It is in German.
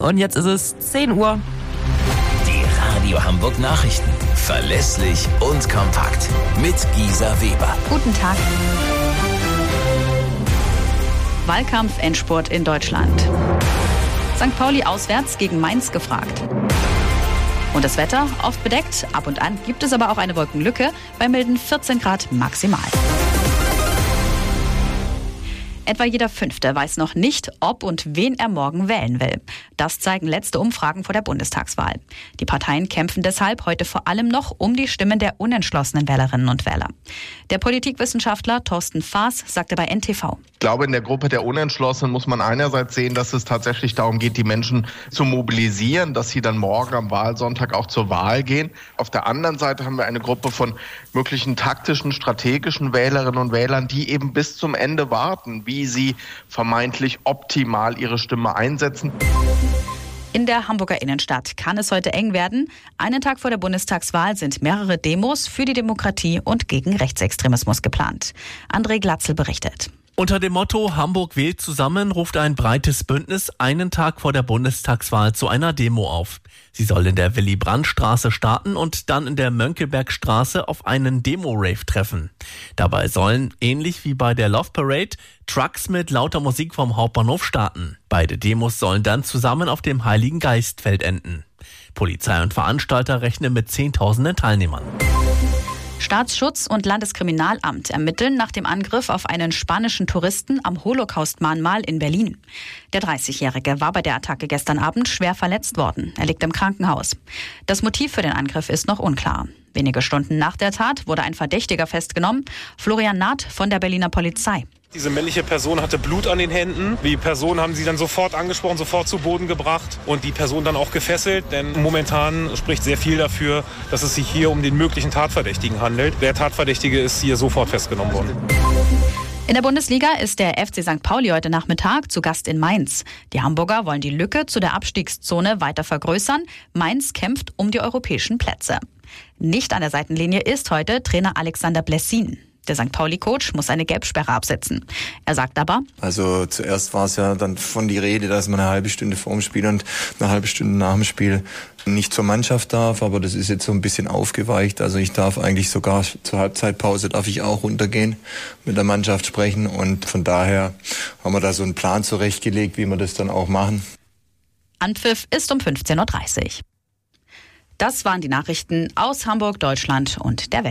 Und jetzt ist es 10 Uhr. Die Radio Hamburg Nachrichten. Verlässlich und kompakt. Mit Gisa Weber. Guten Tag. Wahlkampf-Endspurt in Deutschland. St. Pauli auswärts gegen Mainz gefragt. Und das Wetter oft bedeckt, ab und an gibt es aber auch eine Wolkenlücke bei milden 14 Grad maximal. Etwa jeder Fünfte weiß noch nicht, ob und wen er morgen wählen will. Das zeigen letzte Umfragen vor der Bundestagswahl. Die Parteien kämpfen deshalb heute vor allem noch um die Stimmen der unentschlossenen Wählerinnen und Wähler. Der Politikwissenschaftler Thorsten Faas sagte bei NTV: Ich glaube, in der Gruppe der Unentschlossenen muss man einerseits sehen, dass es tatsächlich darum geht, die Menschen zu mobilisieren, dass sie dann morgen am Wahlsonntag auch zur Wahl gehen. Auf der anderen Seite haben wir eine Gruppe von möglichen taktischen, strategischen Wählerinnen und Wählern, die eben bis zum Ende warten, wie sie vermeintlich optimal ihre Stimme einsetzen. In der Hamburger Innenstadt kann es heute eng werden. Einen Tag vor der Bundestagswahl sind mehrere Demos für die Demokratie und gegen Rechtsextremismus geplant. André Glatzel berichtet. Unter dem Motto Hamburg wählt zusammen ruft ein breites Bündnis einen Tag vor der Bundestagswahl zu einer Demo auf. Sie soll in der Willy-Brandt-Straße starten und dann in der Mönckebergstraße auf einen Demo-Rave treffen. Dabei sollen, ähnlich wie bei der Love Parade, Trucks mit lauter Musik vom Hauptbahnhof starten. Beide Demos sollen dann zusammen auf dem Heiligen Geistfeld enden. Polizei und Veranstalter rechnen mit Zehntausenden Teilnehmern. Staatsschutz und Landeskriminalamt ermitteln nach dem Angriff auf einen spanischen Touristen am Holocaust-Mahnmal in Berlin. Der 30-Jährige war bei der Attacke gestern Abend schwer verletzt worden. Er liegt im Krankenhaus. Das Motiv für den Angriff ist noch unklar. Wenige Stunden nach der Tat wurde ein Verdächtiger festgenommen, Florian Naht von der Berliner Polizei. Diese männliche Person hatte Blut an den Händen. Die Person haben sie dann sofort angesprochen, sofort zu Boden gebracht und die Person dann auch gefesselt. Denn momentan spricht sehr viel dafür, dass es sich hier um den möglichen Tatverdächtigen handelt. Der Tatverdächtige ist hier sofort festgenommen worden. In der Bundesliga ist der FC St. Pauli heute Nachmittag zu Gast in Mainz. Die Hamburger wollen die Lücke zu der Abstiegszone weiter vergrößern. Mainz kämpft um die europäischen Plätze. Nicht an der Seitenlinie ist heute Trainer Alexander Blessin. Der St. Pauli-Coach muss eine Gelbsperre absetzen. Er sagt aber: Also zuerst war es ja dann von die Rede, dass man eine halbe Stunde vor dem Spiel und eine halbe Stunde nach dem Spiel nicht zur Mannschaft darf, aber das ist jetzt so ein bisschen aufgeweicht. Also ich darf eigentlich sogar zur Halbzeitpause darf ich auch runtergehen, mit der Mannschaft sprechen und von daher haben wir da so einen Plan zurechtgelegt, wie wir das dann auch machen. Anpfiff ist um 15.30 Uhr. Das waren die Nachrichten aus Hamburg, Deutschland und der Welt.